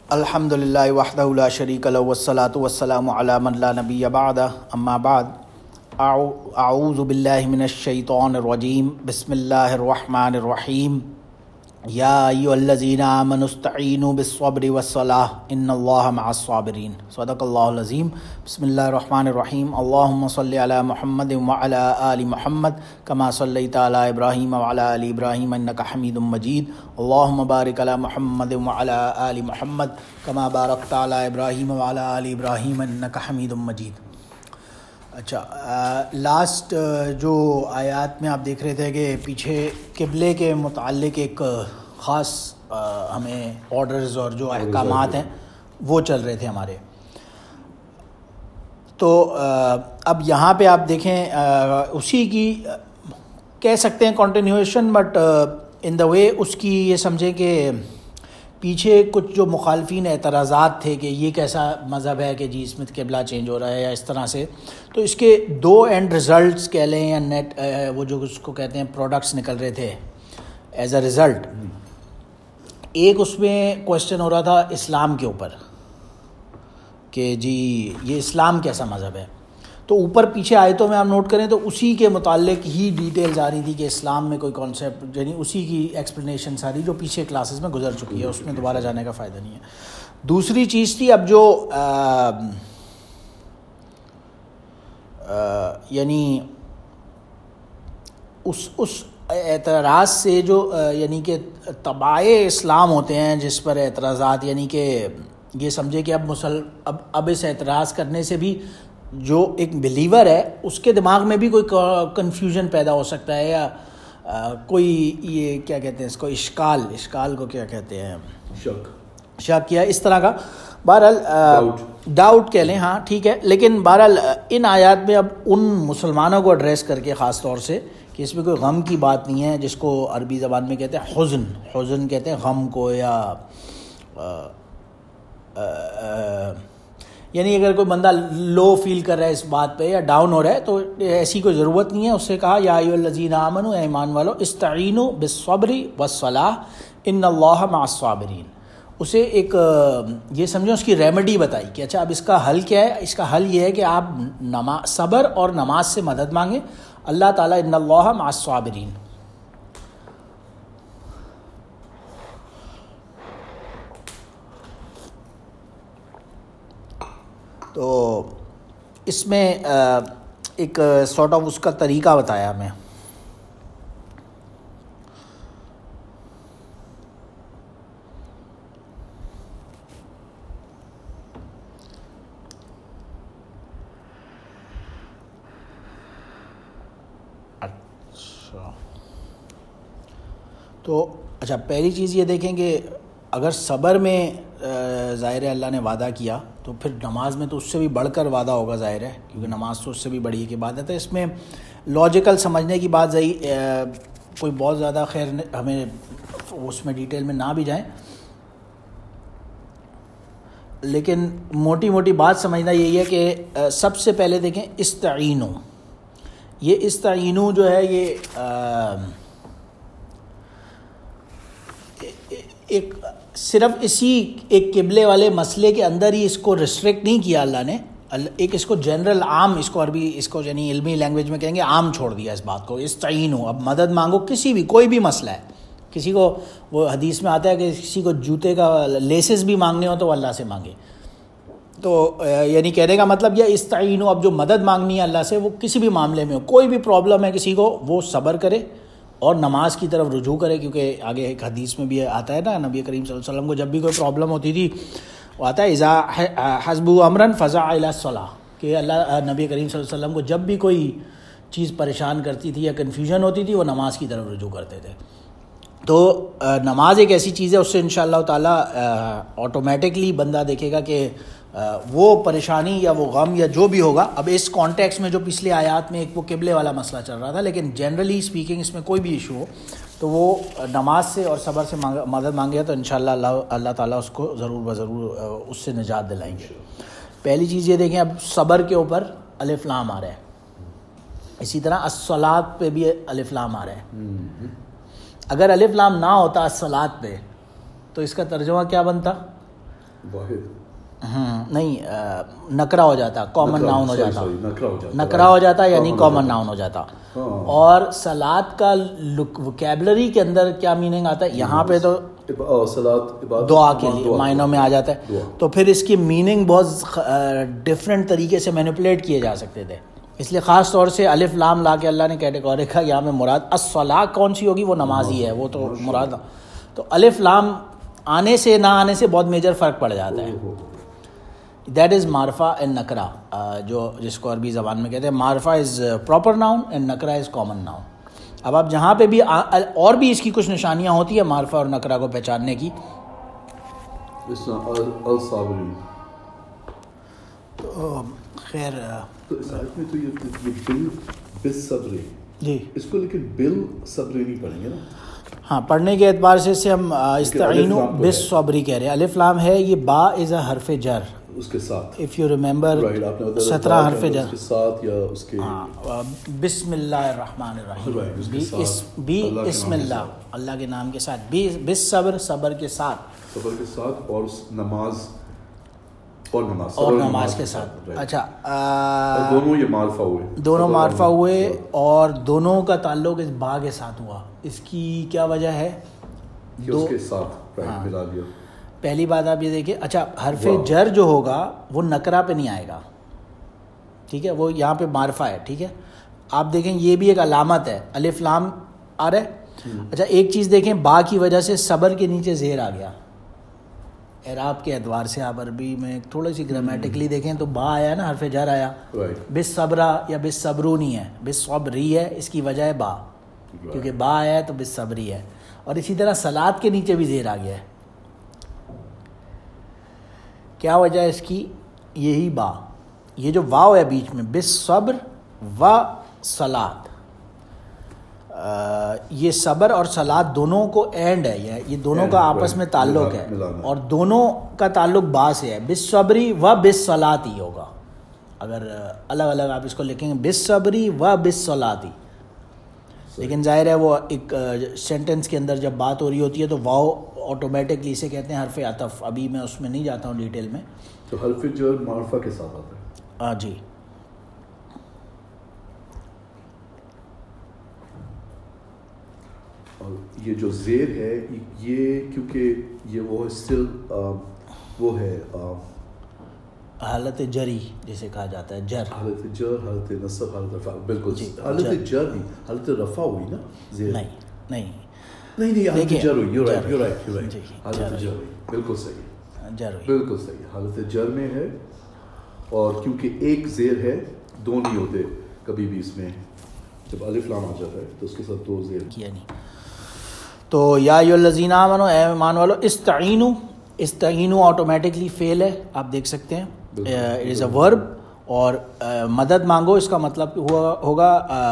الحمد للہ وحدہ لا شریک لہ والصلاة والسلام علی من لا نبی بعدہ اما بعد اعوذ باللہ من الشیطان الرجیم بسم اللہ الرحمن الرحیم یا ایھا الذین آمنوا استعینوا بالصبر والصلاۃ ان اللہ مع الصابرین صدق اللہ العظیم. بسم اللہ الرحمن الرحیم. اللہم صلی علی محمد وعلی آل محمد کما صلیت علی ابراہیم وعلی آل ابراہیم انک حمید مجید. اللہم بارک علی محمد وعلی آل محمد کما بارکت علی ابراہیم وعلی آل ابراہیم انک حمید مجید. اچھا، لاسٹ جو آیات میں آپ دیکھ رہے تھے کہ پیچھے قبلے کے متعلق ایک خاص ہمیں آرڈرز اور جو احکامات ہیں وہ چل رہے تھے ہمارے. تو اب یہاں پہ آپ دیکھیں اسی کی کہہ سکتے ہیں کنٹینیویشن، بٹ ان دا وے اس کی یہ سمجھیں کہ پیچھے کچھ جو مخالفین اعتراضات تھے کہ یہ کیسا مذہب ہے کہ جی اس میں قبلہ چینج ہو رہا ہے یا اس طرح سے. تو اس کے دو اینڈ ریزلٹس کہہ لیں یا نیٹ وہ جو اس کو کہتے ہیں پروڈکٹس نکل رہے تھے ایز اے ریزلٹ. ایک اس میں کویشچن ہو رہا تھا اسلام کے اوپر کہ جی یہ اسلام کیسا مذہب ہے. تو اوپر پیچھے آیتوں میں آپ نوٹ کریں تو اسی کے متعلق ہی ڈیٹیلز آ رہی تھی کہ اسلام میں کوئی کانسیپٹ، یعنی اسی کی ایکسپلینیشن ساری جو پیچھے کلاسز میں گزر چکی ہے، اس میں دوبارہ جانے کا فائدہ نہیں ہے. دوسری چیز تھی اب جو یعنی اس اعتراض سے جو یعنی کہ تبعِ اسلام ہوتے ہیں جس پر اعتراضات، یعنی کہ یہ سمجھے کہ اب اس اعتراض کرنے سے بھی جو ایک بلیور ہے اس کے دماغ میں بھی کوئی کنفیوژن پیدا ہو سکتا ہے یا کوئی یہ کیا کہتے ہیں اس کو اشکال کو کیا کہتے ہیں، شک یا اس طرح کا، بہرحال ڈاؤٹ کہہ لیں. ہاں ٹھیک ہے، لیکن بہرحال ان آیات میں اب ان مسلمانوں کو ایڈریس کر کے خاص طور سے کہ اس میں کوئی غم کی بات نہیں ہے، جس کو عربی زبان میں کہتے ہیں حزن کہتے ہیں غم کو، یا یعنی اگر کوئی بندہ لو فیل کر رہا ہے اس بات پہ یا ڈاؤن ہو رہا ہے تو ایسی کوئی ضرورت نہیں ہے. اس سے کہا یا ایھا الذین آمنوا، اے ایمان والو، استعینوا بالصبر والصلاۃ ان اللہ مع الصابرین. اسے ایک یہ سمجھو اس کی ریمیڈی بتائی کہ اچھا اب اس کا حل کیا ہے. اس کا حل یہ ہے کہ آپ صبر اور نماز سے مدد مانگیں. اللہ تعالیٰ ان اللہ مع الصابرین. تو اس میں ایک سارٹ آف اس کا طریقہ بتایا ہمیں. اچھا پہلی چیز یہ دیکھیں کہ اگر صبر میں ظاہر ہے اللہ نے وعدہ کیا تو پھر نماز میں تو اس سے بھی بڑھ کر وعدہ ہوگا، ظاہر ہے، کیونکہ نماز تو اس سے بھی بڑی کی بات ہے. تو اس میں لاجیکل سمجھنے کی بات کوئی بہت زیادہ خیر ہمیں اس میں ڈیٹیل میں نہ بھی جائیں، لیکن موٹی بات سمجھنا یہی ہے کہ سب سے پہلے دیکھیں استعینوا. یہ استعینوا جو ہے یہ ایک صرف اسی ایک قبلے والے مسئلے کے اندر ہی اس کو ریسٹرکٹ نہیں کیا اللہ نے، ایک اس کو جنرل عام، اس کو عربی اس کو یعنی علمی لینگویج میں کہیں گے عام چھوڑ دیا اس بات کو. استعینوا، اب مدد مانگو کسی بھی، کوئی بھی مسئلہ ہے. کسی کو وہ حدیث میں آتا ہے کہ کسی کو جوتے کا لیسز بھی مانگنے ہو تو وہ اللہ سے مانگے. تو یعنی کہنے کا مطلب یہ استعینوا، اب جو مدد مانگنی ہے اللہ سے وہ کسی بھی معاملے میں ہو، کوئی بھی پرابلم ہے کسی کو، وہ صبر کرے اور نماز کی طرف رجوع کرے. کیونکہ آگے ایک حدیث میں بھی آتا ہے نا، نبی کریم صلی اللہ علیہ وسلم کو جب بھی کوئی پرابلم ہوتی تھی وہ آتا ہے اذا حسبہ امرا فزع الی الصلاۃ، کہ اللہ نبی کریم صلی اللہ علیہ وسلم کو جب بھی کوئی چیز پریشان کرتی تھی یا کنفیوژن ہوتی تھی وہ نماز کی طرف رجوع کرتے تھے. تو نماز ایک ایسی چیز ہے، اس سے انشاءاللہ تعالیٰ آٹومیٹکلی بندہ دیکھے گا کہ وہ پریشانی یا وہ غم یا جو بھی ہوگا. اب اس کانٹیکس میں جو پچھلے آیات میں ایک وہ قبلے والا مسئلہ چل رہا تھا، لیکن جنرلی اسپیکنگ اس میں کوئی بھی ایشو ہو تو وہ نماز سے اور صبر سے مدد مانگے تو انشاءاللہ اللہ تعالیٰ اس کو ضرور اس سے نجات دلائیں گے. پہلی چیز یہ دیکھیں، اب صبر کے اوپر الف لام آ رہا ہے، اسی طرح الصلاۃ پہ بھی الف لام آ رہا ہے. اگر الف لام نہ ہوتا الصلاۃ پہ تو اس کا ترجمہ کیا بنتا؟ واحد نہیں نکرا ہو جاتا, کامن ناؤن ہو جاتا, نکرا ہو جاتا یعنی کامن ناؤن ہو جاتا. اور سلاد کا وکیبلری کے اندر کیا میننگ آتا ہے, یہاں پہ تو دعا کے لیے معنوں میں آ جاتا ہے, تو پھر اس کی میننگ بہت ڈفرینٹ طریقے سے مینیپولیٹ کیے جا سکتے تھے. اس لیے خاص طور سے الف لام لا کے اللہ نے کیٹیگوری کا یہاں میں مراد الصلاۃ کون سی ہوگی, وہ نماز ہی ہے, وہ تو مراد. تو الف لام آنے سے نہ آنے سے بہت میجر فرق پڑ جاتا ہے. دیٹ از معرفہ اینڈ نکرا, جو جس کو عربی زبان میں کہتے ہیں. معرفہ از پراپر ناؤن اینڈ نکرا از کامن ناؤن. اب آپ جہاں پہ بھی اور بھی اس کی کچھ نشانیاں ہوتی ہیں معرفہ اور نکرا کو پہچاننے کی. تو خیر تو اس آیت میں تو یہ بل بالصبری جی, اس کو لیکن بل صبری نہیں پڑھیں گے نا. ہاں, پڑھنے کے اعتبار سے ہم استعینوا بالصبری کہہ رہے ہیں. الف لام ہے, یہ با از اے حرف جر اس کے ساتھ, اف یو ریمبر 17 حرف جر کے ساتھ یا اس کے بسم اللہ الرحمن الرحیم, بی اسم اللہ, اللہ کے نام کے ساتھ, بالصبر صبر کے ساتھ, اور نماز اور نماز کے ساتھ. اچھا, دونوں یہ معرفہ ہوئے, دونوں معرفہ ہوئے اور دونوں کا تعلق اس با کے ساتھ ہوا. اس کی کیا وجہ ہے؟ اس کے ساتھ ملا دیا. پہلی بات آپ یہ دیکھیں, اچھا حرف جر جو ہوگا وہ نکرا پہ نہیں آئے گا, ٹھیک ہے, وہ یہاں پہ معرفہ ہے, ٹھیک ہے. آپ دیکھیں یہ بھی ایک علامت ہے, الف لام آ رہا ہے. اچھا ایک چیز دیکھیں, با کی وجہ سے صبر کے نیچے زیر آ گیا. اعراب کے اعتبار سے آپ عربی میں تھوڑی سی گرامیٹکلی دیکھیں تو با آیا نا, حرف جر آیا. بالصبرا یا بالصبرو نہیں ہے, بالصبری ہے, اس کی وجہ ہے با, کیونکہ با آیا ہے تو بالصبری ہے. اور اسی طرح سلاد کے نیچے بھی زیر آ گیا ہے. کیا وجہ ہے اس کی؟ یہی با, یہ جو واو ہے بیچ میں, بالصبر و صلات, یہ صبر اور صلات دونوں کو اینڈ ہے, یہ دونوں کا آپس میں تعلق ہے, اور دونوں کا تعلق با سے ہے. بالصبری و بالصلات ہی ہوگا, اگر الگ الگ آپ اس کو لکھیں گے بالصبری و بالصلات. لیکن ظاہر ہے وہ ایک سینٹنس کے اندر جب بات ہو رہی ہوتی ہے تو واو آٹومیٹکلی اسے کہتے ہیں حرف عطف. ابھی میں اس میں نہیں جاتا ہوں ڈیٹیل میں. تو حرف جر معرفہ کے ساتھ آتا ہے. ہاں جی. اور یہ جو زیر ہے یہ کیونکہ یہ وہ اسٹل وہ ہے حالت جری جسے کہا جاتا ہے, جر, حالت جر, حالت نصب, حالت رفع. بالکل جی, حالت جر نہیں, حالت رفع ہوئی نا زیر. نہیں حالت جر ہوئی. یو رائٹ حالت جر ہوئی, بالکل صحیح, جر ہوئی, بالکل صحیح. حالت جر میں ہے, اور کیونکہ ایک زیر ہے, دو نہیں ہوتے کبھی بھی اس میں. جب الف لام آ جاتا ہے تو اس کے ساتھ دو زیر کیا نہیں. تو یا ایھا الذین آمنوا, اے ایمان والو, استعینوا آٹومیٹکلی فعل ہے, آپ دیکھ سکتے ہیں, اٹ از اے ورب. اور مدد مانگو, اس کا مطلب ہوگا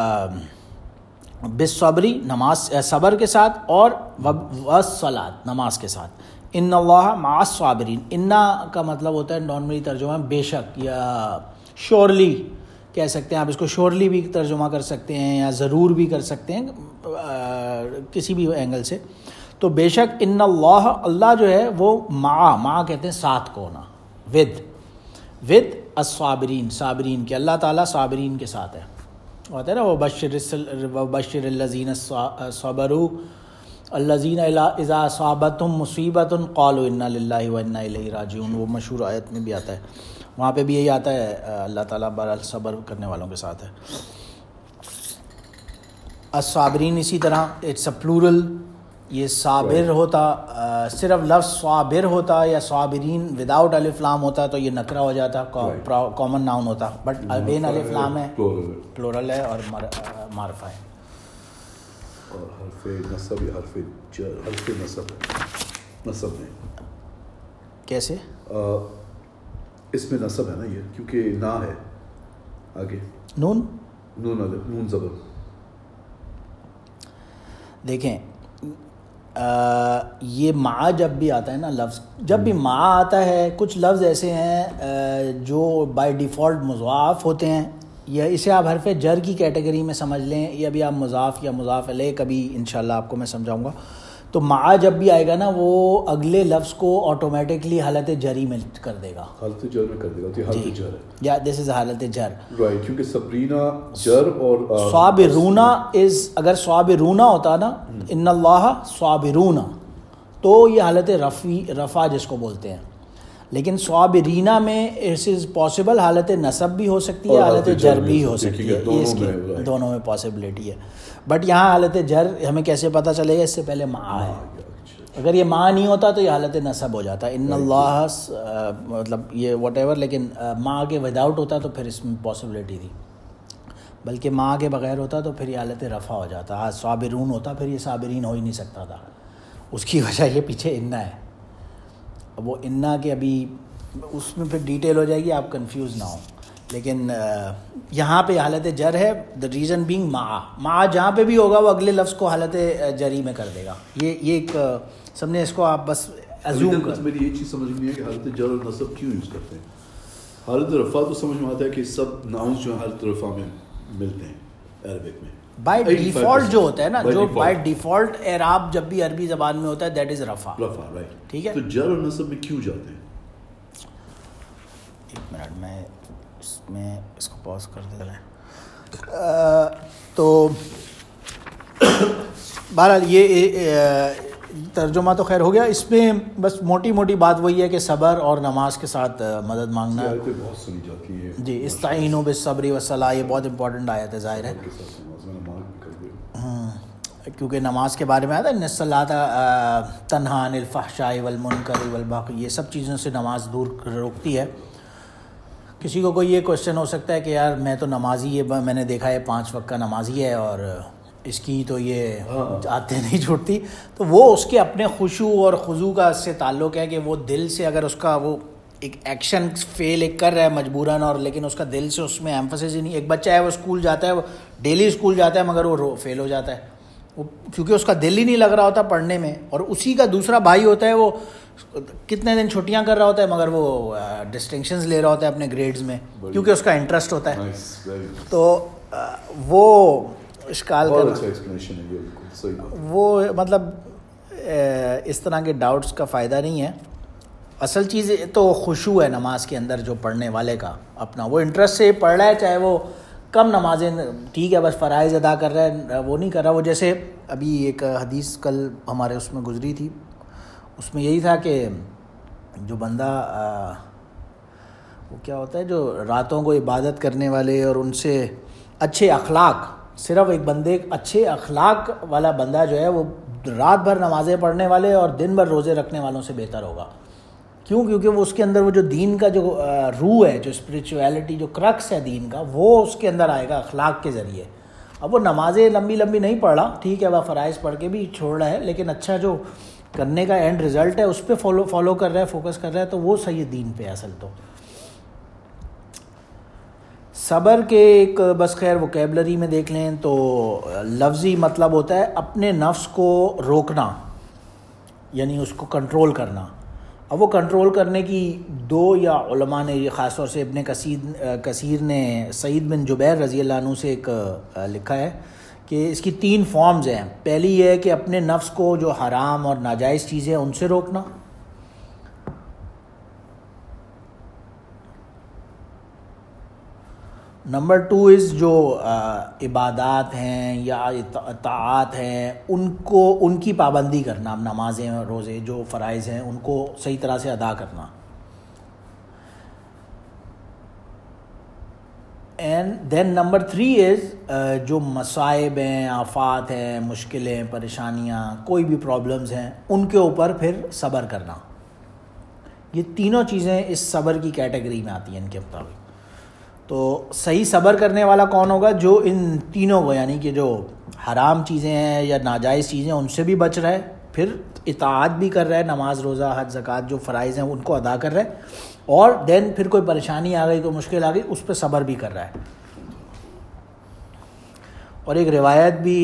بالصبری, نماز صبر کے ساتھ, اور والصلاۃ نماز کے ساتھ. ان اللہ مع الصابرین, انا کا مطلب ہوتا ہے نارملی ترجمہ بے شک یا شورلی کہہ سکتے ہیں آپ اس کو, شورلی بھی ترجمہ کر سکتے ہیں یا ضرور بھی کر سکتے ہیں, کسی بھی اینگل سے. تو بے شک ان اللہ, اللہ جو ہے وہ مع کہتے ہیں ساتھ کو ہونا, ود الصابرین, صابرین کے, اللہ تعالیٰ صابرین کے ساتھ ہے. ہوتا ہے نا وبشر الذین صبروا الذین اذا اصابتهم مصیبۃ قالوا انا للہ وانا الیہ راجعون, وہ مشہور آیت میں بھی آتا ہے. وہاں پہ بھی یہی آتا ہے, اللہ تعالیٰ بہرحال صبر کرنے والوں کے ساتھ ہے. الصابرین اسی طرح اٹس اے پلورل, یہ صابر ہوتا, صرف لفظ صابر ہوتا یا صابرین وداؤٹ الف لام ہوتا تو یہ نکرا ہو جاتا, کامن ناؤن ہوتا. بٹ بین الف لام ہے, پلورل ہے اور معرفہ ہے. اور حرف نصب یا حرف جر, حرف نصب میں کیسے اس میں نصب ہے نا یہ, کیونکہ نا ہے آگے, نون زبر. دیکھیں یہ مع جب بھی آتا ہے نا لفظ, جب بھی مع آتا ہے, کچھ لفظ ایسے ہیں جو بائی ڈیفالٹ مضاف ہوتے ہیں, یا اسے آپ حرف جر کی کیٹیگری میں سمجھ لیں, یا بھی آپ مضاف یا مضاف علیہ, کبھی انشاءاللہ آپ کو میں سمجھاؤں گا. تو مع جب بھی آئے گا نا وہ اگلے لفظ کو آٹومیٹکلی حالت جری میں کر دے گا, حالت جر میں کر دے گا. تو یہ حالت جر ہے, یا دس از حالت جر, رائٹ, کیونکہ صبرینا جر اور صابرونا از, اگر صابرونا ہوتا نا ان اللہ صابرونا تو یہ حالت رفع جس کو بولتے ہیں, لیکن صابرینا میں اس از پاسبل حالت نصب بھی ہو سکتی ہے, حالت جر بھی ہو سکتی ہے, یہ اس کی دونوں میں پاسبلٹی ہے. بٹ یہاں حالت جر ہمیں کیسے پتہ چلے گا, اس سے پہلے مع ہے. اگر یہ مع نہیں ہوتا تو یہ حالت نصب ہو جاتا, ان اللہ مطلب یہ واٹ ایور, لیکن مع کے وداؤٹ ہوتا تو پھر اس میں پاسبلٹی تھی, بلکہ مع کے بغیر ہوتا تو پھر یہ حالت رفع ہو جاتا. ہاں صابرون ہوتا پھر یہ صابرین ہو ہی نہیں سکتا تھا. اس کی وجہ یہ پیچھے انا ہے. اب وہ انا کے ابھی اس میں پھر ڈیٹیل ہو جائے گی, آپ کنفیوز نہ ہوں. لیکن یہاں پہ حالت جر ہے, دا ریزن بینگ مع جہاں پہ بھی ہوگا وہ اگلے لفظ کو حالت جری میں کر دے گا. یہ ایک سب نے اس کو آپ بس ازوم کر. میری یہ چیز سمجھ نہیں ہے کہ حالت جر اور نصب کیوں یوز کرتے ہیں. حالت رفع تو سمجھ میں آتا ہے کہ سب ناؤنس جو حالت رفع میں ملتے ہیں عربک میں بائی ڈیفالٹ جو ہوتا ہے نا, جو بائی ڈیفالٹ اعراب جب بھی عربی زبان میں ہوتا ہے دیٹ از رفع, رائٹ, ٹھیک ہے. تو جر اور نصب میں کیوں جاتے ہیں؟ ایک منٹ میں اس کو پاز کر دے رہے. تو بہرحال یہ ترجمہ تو خیر ہو گیا. اس میں بس موٹی موٹی بات وہی ہے کہ صبر اور نماز کے ساتھ مدد مانگنا. بہت سنی جاتی ہے جی, استعینوا بالصبر والصلاۃ, یہ بہت امپورٹنٹ آیت ہے, ظاہر ہے, کیونکہ نماز کے بارے میں آیا تھا ان الصلاۃ تنہی عن الفحشاء والمنکر والبغی, یہ سب چیزوں سے نماز دور روکتی ہے. کسی کو کوئی یہ کوشچن ہو سکتا ہے کہ یار میں تو نمازی ہے, میں نے دیکھا ہے 5 وقت کا نمازی ہے اور اس کی تو یہ عادتیں نہیں چھوڑتی. تو وہ اس کے اپنے خشوع اور خضوع کا اس سے تعلق ہے کہ وہ دل سے اگر اس کا وہ ایک ایکشن فیل ایک کر رہا ہے مجبوراً, اور لیکن اس کا دل سے اس میں ایمفسس ہی نہیں. ایک بچہ ہے وہ اسکول جاتا ہے, وہ ڈیلی اسکول جاتا ہے مگر وہ فیل ہو جاتا ہے, وہ کیونکہ اس کا دل ہی نہیں لگ رہا ہوتا پڑھنے میں. اور اسی کا دوسرا بھائی ہوتا ہے, وہ کتنے دن چھٹیاں کر رہا ہوتا ہے مگر وہ ڈسٹنکشنز لے رہا ہوتا ہے اپنے گریڈز میں, کیونکہ اس کا انٹرسٹ ہوتا ہے. تو وہ اشکال کر وہ مطلب اس طرح کے ڈاؤٹس کا فائدہ نہیں ہے. اصل چیز تو خشوع ہے نماز کے اندر, جو پڑھنے والے کا اپنا وہ انٹرسٹ سے پڑھ رہا ہے, چاہے وہ کم نمازیں ٹھیک ہے بس فرائض ادا کر رہا ہے, وہ نہیں کر رہا. وہ جیسے ابھی ایک حدیث کل ہمارے اس میں گزری تھی, اس میں یہی تھا کہ جو بندہ وہ کیا ہوتا ہے جو راتوں کو عبادت کرنے والے اور ان سے اچھے اخلاق, صرف ایک بندے اچھے اخلاق والا بندہ جو ہے وہ رات بھر نمازیں پڑھنے والے اور دن بھر روزے رکھنے والوں سے بہتر ہوگا. کیوں؟ کیونکہ وہ اس کے اندر وہ جو دین کا جو روح ہے, جو اسپریچویلٹی, جو کرکس ہے دین کا, وہ اس کے اندر آئے گا اخلاق کے ذریعے. اب وہ نمازیں لمبی لمبی نہیں پڑھ رہا, ٹھیک ہے وہ فرائض پڑھ کے بھی چھوڑ رہا ہے, لیکن اچھا جو کرنے کا اینڈ رزلٹ ہے اس پہ فالو کر رہا ہے, فوکس کر رہا ہے, تو وہ صحیح دین پہ اصل. تو صبر کے ایک بس خیر وکیبلری میں دیکھ لیں تو لفظی مطلب ہوتا ہے اپنے نفس کو روکنا, یعنی اس کو کنٹرول کرنا. اب وہ کنٹرول کرنے کی دو, یا علماء نے یہ خاص طور سے ابن کثیر نے سعید بن جبیر رضی اللہ عنہ سے ایک لکھا ہے کہ اس کی 3 فارمز ہیں. پہلی یہ ہے کہ اپنے نفس کو جو حرام اور ناجائز چیزیں ان سے روکنا. نمبر 2 از جو عبادات ہیں یا اطاعات ہیں ان کی پابندی کرنا, نمازیں روزے جو فرائض ہیں ان کو صحیح طرح سے ادا کرنا. اینڈ دین نمبر 3 از جو مصائب ہیں, آفات ہیں, مشکلیں, پریشانیاں, کوئی بھی پرابلمز ہیں, ان کے اوپر پھر صبر کرنا. یہ تینوں چیزیں اس صبر کی کیٹیگری میں آتی ہیں ان کے مطابق. تو صحیح صبر کرنے والا کون ہوگا؟ جو ان تینوں کو, یعنی کہ جو حرام چیزیں ہیں یا ناجائز چیزیں ان سے بھی بچ رہا ہے, پھر اطاعت بھی کر رہا ہے, نماز روزہ حج زکوٰۃ جو فرائض ہیں ان کو ادا کر رہا ہے, اور دین پھر کوئی پریشانی آ گئی, کوئی مشکل آ گئی, اس پہ صبر بھی کر رہا ہے. اور ایک روایت بھی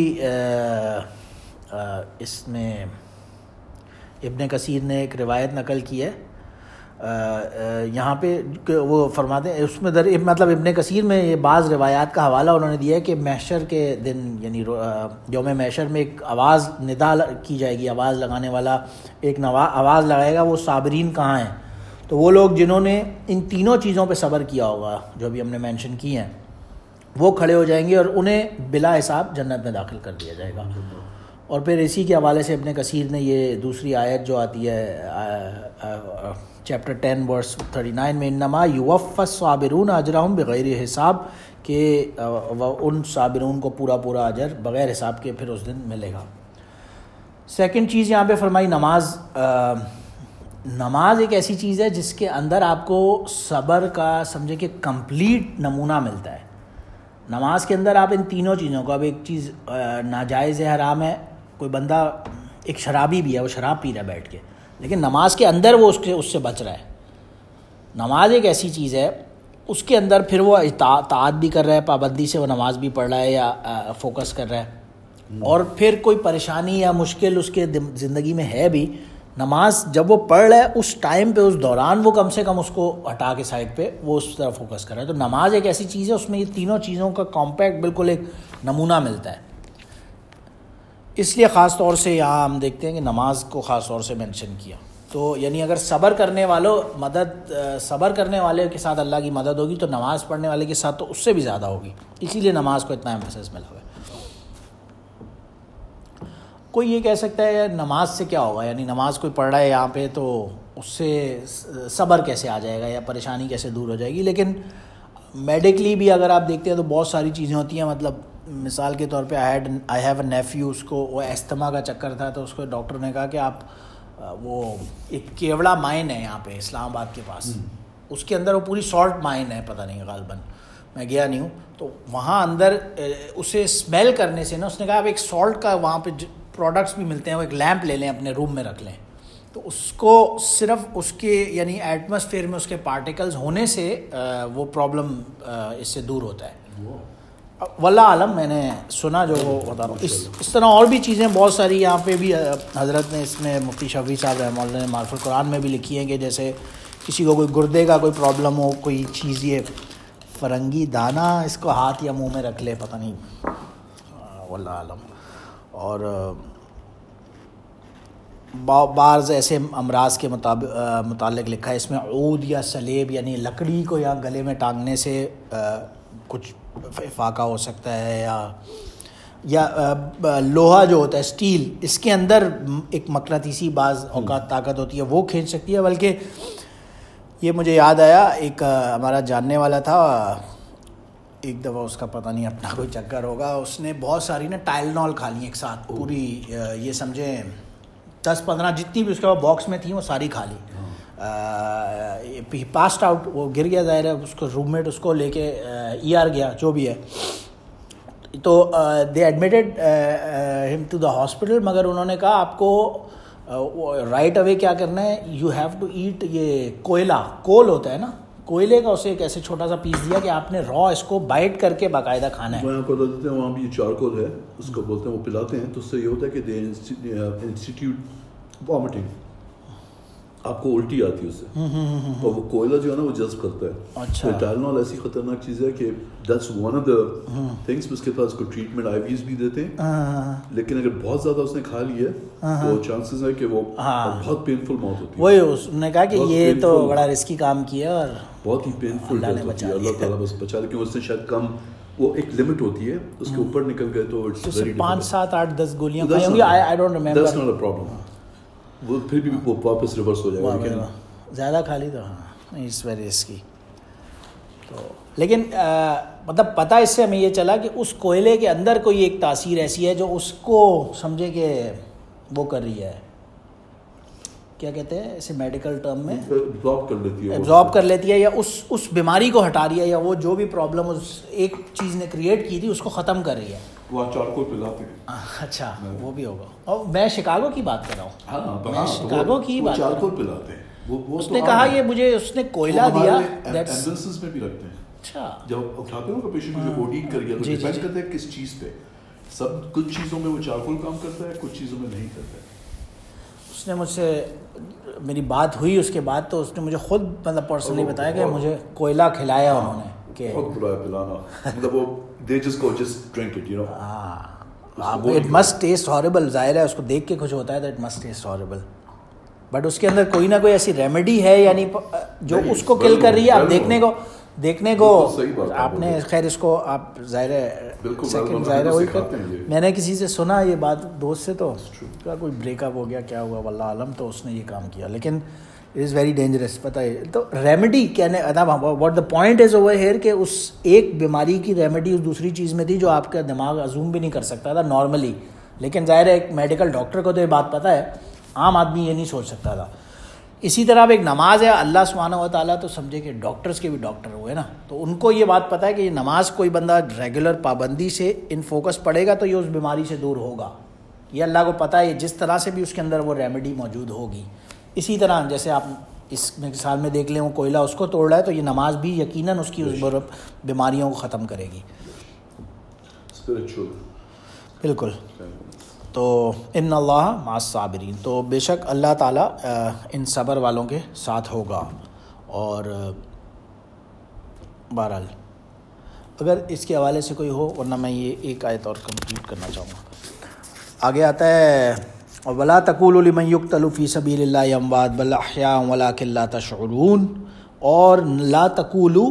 اس میں ابن کثیر نے ایک روایت نقل کی ہے یہاں پہ وہ فرماتے ہیں اس میں مطلب ابن کثیر میں یہ بعض روایات کا حوالہ انہوں نے دیا ہے کہ محشر کے دن یعنی یوم محشر میں ایک آواز ندا کی جائے گی, آواز لگانے والا ایک آواز لگائے گا, وہ صابرین کہاں ہیں؟ تو وہ لوگ جنہوں نے ان تینوں چیزوں پہ صبر کیا ہوگا جو بھی ہم نے مینشن کی ہیں وہ کھڑے ہو جائیں گے اور انہیں بلا حساب جنت میں داخل کر دیا جائے گا. اور پھر اسی کے حوالے سے ابن کثیر نے یہ دوسری آیت جو آتی ہے چیپٹر 10 ورس 39 میں انما یوفی الصابرون اجرہم بغیر حساب, کہ ان صابرون کو پورا اجر بغیر حساب کے پھر اس دن ملے گا. سیکنڈ چیز یہاں پہ فرمائی نماز. نماز ایک ایسی چیز ہے جس کے اندر آپ کو صبر کا سمجھے کہ کمپلیٹ نمونہ ملتا ہے. نماز کے اندر آپ ان تینوں چیزوں کو, اب ایک چیز ناجائز ہے, حرام ہے, کوئی بندہ ایک شرابی بھی ہے وہ شراب پی رہا ہے بیٹھ کے, لیکن نماز کے اندر وہ اس سے بچ رہا ہے. نماز ایک ایسی چیز ہے اس کے اندر پھر وہ اطاعت بھی کر رہا ہے, پابندی سے وہ نماز بھی پڑھ رہا ہے یا فوکس کر رہا ہے, اور پھر کوئی پریشانی یا مشکل اس کے زندگی میں ہے بھی, نماز جب وہ پڑھ رہا ہے اس ٹائم پہ اس دوران وہ کم سے کم اس کو ہٹا کے سائڈ پہ وہ اس طرح فوکس کر رہا ہے. تو نماز ایک ایسی چیز ہے اس میں یہ تینوں چیزوں کا کمپیکٹ بالکل ایک نمونہ ملتا ہے. اس لیے خاص طور سے یہاں ہم دیکھتے ہیں کہ نماز کو خاص طور سے مینشن کیا. تو یعنی اگر صبر کرنے والے کے ساتھ اللہ کی مدد ہوگی تو نماز پڑھنے والے کے ساتھ تو اس سے بھی زیادہ ہوگی, اسی لیے نماز کو اتنا ایمفیسس ملا ہوا ہے. کوئی یہ کہہ سکتا ہے نماز سے کیا ہوگا, یعنی نماز کوئی پڑھ رہا ہے یہاں پہ تو اس سے صبر کیسے آ جائے گا یا پریشانی کیسے دور ہو جائے گی. لیکن میڈیکلی بھی اگر آپ دیکھتے ہیں تو بہت ساری چیزیں ہوتی ہیں. مطلب مثال کے طور پہ آئی ہیو اے نیفیو, اس کو وہ ایستھما کا چکر تھا, تو اس کو ڈاکٹر نے کہا کہ آپ وہ ایک کیوڑا مائن ہے یہاں پہ اسلام آباد کے پاس, اس کے اندر وہ پوری سالٹ مائن ہے, پتہ نہیں غالباً میں گیا نہیں ہوں, تو وہاں اندر اسے اسمیل کرنے سے نا اس نے کہا آپ ایک سالٹ کا وہاں پہ پروڈکٹس بھی ملتے ہیں, وہ ایک لیمپ لے لیں اپنے روم میں رکھ لیں, تو اس کو صرف اس کے یعنی ایٹماسفیئر میں اس کے پارٹیکلز ہونے سے وہ پرابلم اس سے دور ہوتا ہے. واللہ عالم, میں نے سنا جو وہ بتا رہا ہوں. اس طرح اور بھی چیزیں بہت ساری یہاں پہ بھی حضرت نے اس میں مفتی شفیع صاحب رحمہ اللہ نے معرف القرآن میں بھی لکھی ہیں کہ جیسے کسی کو کوئی گردے کا کوئی پرابلم ہو, کوئی چیز یہ فرنگی دانہ اس کو ہاتھ یا منہ میں رکھ لے, پتہ نہیں, واللہ عالم. اور بعض ایسے امراض کے متعلق لکھا ہے اس میں عود یا سلیب یعنی لکڑی کو یا گلے میں ٹانگنے سے کچھ افاقہ ہو سکتا ہے, یا لوہا جو ہوتا ہے اسٹیل, اس کے اندر ایک مقناطیسی بعض اوقات طاقت ہوتی ہے وہ کھینچ سکتی ہے. بلکہ یہ مجھے یاد آیا, ایک ہمارا جاننے والا تھا, ایک دفعہ اس کا پتہ نہیں اپنا کوئی چکر ہوگا, اس نے بہت ساری نا ٹائلنول کھا لی ایک ساتھ پوری, یہ سمجھیں 10-15 جتنی بھی اس کے باکس میں تھیں وہ ساری کھا لی. پاسڈ آؤٹ, وہ گر گیا, ظاہر ہے اس کو روم میٹ اس کو لے کے ER گیا جو بھی ہے, تو they admitted him to the hospital, مگر انہوں نے کہا آپ کو رائٹ اوے کیا کرنا ہے, یو ہیو ٹو ایٹ یہ کول ہوتا ہے نا, کوئلے کا اسے ایک ایسے چھوٹا سا پیس دیا کہ آپ نے را اس کو بائٹ کر کے باقاعدہ کھانا ہے. وہاں بتا دیتے ہیں وہاں بھی چارکول ہے, اس کو بولتے ہیں, وہ پلاتے ہیں, تو اس سے یہ ہوتا ہے کہ انسٹیٹیوٹ وامٹنگ, آپ کو الٹی آتی ہے اس سے, اور وہ کوئلہ جو ہے نا وہ جذب کرتا ہے. اچھا, ٹائلنول ایسی خطرناک چیز ہے کہ that's one of the things, اس کے پاس کو ٹریٹمنٹ آئی ویز بھی دیتے ہیں, لیکن اگر بہت زیادہ اس نے کھا لی ہے تو چانسز ہے کہ وہ بہت پینفل موت ہوتی ہے. وہی اس نے کہا کہ یہ تو بڑا رسکی کام کیا اور بہت ہی پینفل ڈیتھ ہوتی ہے. اللہ تعالیٰ بس بچا لے, کیونکہ اس نے شاید کم, وہ ایک لمٹ ہوتی ہے, اس کے اوپر نکل گئے تو 5, 7, 8, 10 گولیاں کھائی ہوں گی, I don't remember. That's not a problem, وہ پھر بھی وہ واپس ریورس ہو جائے گا, لیکن زیادہ کھا لی تو ہاں اٹس ویری رسکی. تو لیکن مطلب پتہ اس سے ہمیں یہ چلا کہ اس کوئلے کے اندر کوئی ایک تاثیر ایسی ہے جو اس کو سمجھے کہ وہ کر رہی ہے, کیا کہتے ہیں اسے میڈیکل ٹرم میں, ایبزارب کر لیتی ہے, یا اس بیماری کو ہٹا رہی ہے, یا وہ جو بھی پرابلم اس ایک چیز نے کریٹ کی تھی اس کو ختم کر رہی ہے. وہ چارکول پلاتے ہیں. اچھا, وہ بھی ہوگا. اور میں شکاگو کی بات کر رہا ہوں, میں شکاگو کی بات, چارکول پلاتے ہیں. اس نے کہا یہ مجھے اس نے کوئلہ دیا, ایمبولینسز میں بھی رکھتے ہیں. اچھا, جب اٹھاتے ہیں پیشنٹ کو جو اوڈی کر گیا تو ڈیپینڈ کرتا ہے کس چیز پہ. سب کچھ چیزوں میں وہ چارکول کام کرتا ہے, کچھ چیزوں میں نہیں کرتا ہے. اس نے مجھ سے میری بات ہوئی اس کے بعد تو اس نے مجھے خود مطلب پرسنلی بتایا کہ مجھے کوئلہ کھلایا انہوں نے کہ بہت برا ہے پلانا, مطلب وہ they just go just drink it, you know. it must taste horrible, ظاہر ہے اس کو دیکھ کے کچھ ہوتا ہے تو it must taste horrible, but اس کے اندر کوئی نہ کوئی ایسی ریمیڈی ہے یعنی جو اس کو کل کر رہی ہے. آپ دیکھنے کو آپ نے خیر اس کو آپ ظاہر ہے سیکنڈ ظاہر ہے وہی کر, میں نے کسی سے سنا یہ بات دوست سے تو کیا کوئی بریک اپ ہو گیا کیا ہوا واللہ عالم, تو اس نے یہ کام کیا, لیکن اٹ از ویری ڈینجرس. پتہ ہے تو ریمیڈی کہنے what the point is over here کہ اس ایک بیماری کی ریمیڈی اس دوسری چیز میں تھی جو آپ کا دماغ ازوم بھی نہیں کر سکتا تھا نارملی, لیکن ظاہر ہے ایک میڈیکل ڈاکٹر کو تو یہ بات پتہ ہے, عام آدمی یہ نہیں سوچ سکتا تھا. اسی طرح اب ایک نماز ہے, اللہ سبحانہ و تعالیٰ تو سمجھے کہ ڈاکٹرز کے بھی ڈاکٹر ہوئے نا, تو ان کو یہ بات پتہ ہے کہ یہ نماز کوئی بندہ ریگولر پابندی سے ان فوکس پڑھے گا تو یہ اس بیماری سے دور ہوگا. یہ اللہ کو پتہ ہے جس طرح سے بھی اس کے اندر وہ ریمیڈی موجود ہوگی. اسی طرح جیسے آپ اس مثال میں دیکھ لیں وہ کوئلہ اس کو توڑ رہا ہے تو یہ نماز بھی یقیناً اس کی اس بیماریوں کو ختم کرے گی. بالکل. تو ان اللہ مع الصابرین, تو بے شک اللہ تعالیٰ ان صبر والوں کے ساتھ ہوگا. اور بہرحال اگر اس کے حوالے سے کوئی ہو, ورنہ میں یہ ایک آیت اور کمپلیٹ کرنا چاہوں گا. آگے آتا ہے وَلَا تَقُولُوا لِمَنْ يُقْتَلُ فِي سَبِيلِ اللَّهِ أَمْوَاتٌ بَلْ أَحْيَاءٌ وَلَٰكِن لَّا تَشْعُرُونَ. اور لا تقولو